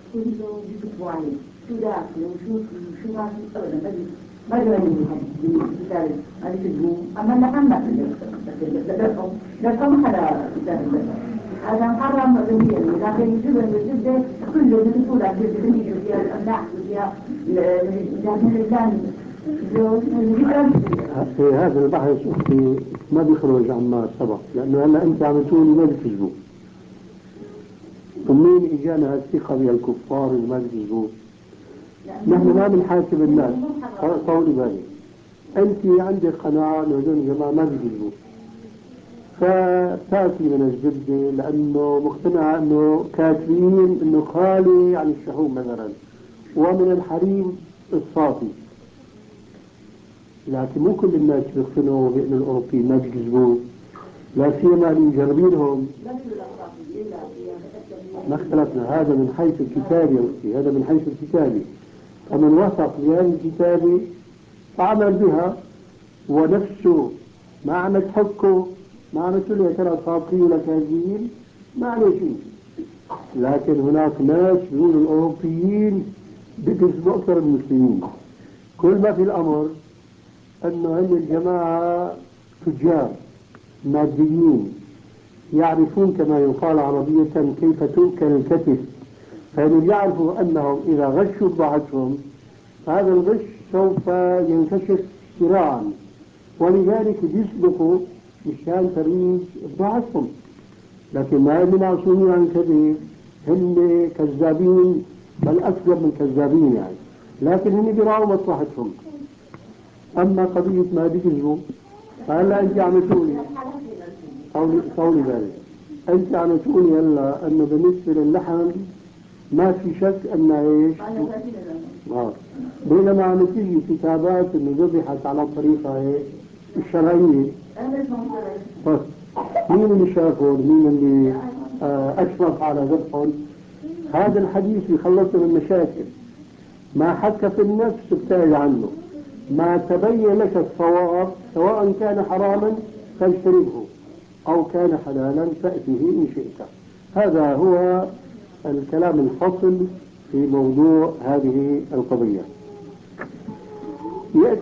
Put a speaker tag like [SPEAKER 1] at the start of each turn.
[SPEAKER 1] كله بتوعي شو داخل وشو ما في أبدا ما جرى بالتالي ما يكذبوا أما محمد لكم على هذا محرم ذنبيا لكن يجب أن يجب كل يقول لك الدنيا فيها الأملاح وفيها لكن الإنسان
[SPEAKER 2] في هذا البحث أختي ما بيخرج عما سبق، لأنه هلا أنت عم تقولي ما بتكذبوا، ومين إجانا الثقة بالكفار اللي ما بيكذبوا؟ نحن ما بنحاسب الناس. طولي بالي، أنت عندك قناعة إنه هذول الجماعة ما بيكذبوا، فتأتي من الزبدة لأنه مقتنعة إنه كاتبين إنه خالي عن الشحوم مثلا ومن الحريم الصافي، لكن مو كل الناس بيقتنعوا بأن الأوروبيين ما بيكذبوا، لا سيما اللي مجربينهم. ما اختلفنا، هذا من حيث الكتاب يا أختي، هذا من حيث الكتاب، فمن وثق بهذه الكتاب فعمل بها ونفسه ما عم تحكه، ما عم تقول يا ترى صادقين ولا كاذبين، ما عليه شيء. لكن هناك ناس بيقولوا الأوروبيين بيكذبوا أكثر من المسلمين. كل ما في الأمر أنه هن الجماعة تجار ماديين يعرفون كما يقال عربية كيف تؤكل الكتف، فهم يعرفوا أنهم إذا غشوا بضاعتهم هذا الغش سوف ينكشف سراعا، ولذلك بيسبقوا مشان ترويج بضاعتهم. لكن ما هم معصومين عن الكذب، هم كذابين بل أكثر من كذابين يعني، لكن هم بيراعوا مصلحتهم. أما قضية ما بيكذبوا فهلا أنت عم تقولي قولي ذلك، أنت عم تقولي هلا أنه بالنسبة للحم ما في شك أن إيش؟ بينما عم تيجي كتابات إنه ذبحت على الطريقة إيش؟ الشرعية. بس مين اللي شافهم؟ مين اللي أشرف على ذبحهم؟ هذا الحديث يخلص من مشاكل. ما حك في النفس ابتعد عنه، ما تبين لك الصواب سواء كان حراما فاجتنبه أو كان حلالا فأته إن شئت. هذا هو الكلام الفصل في موضوع هذه القضية.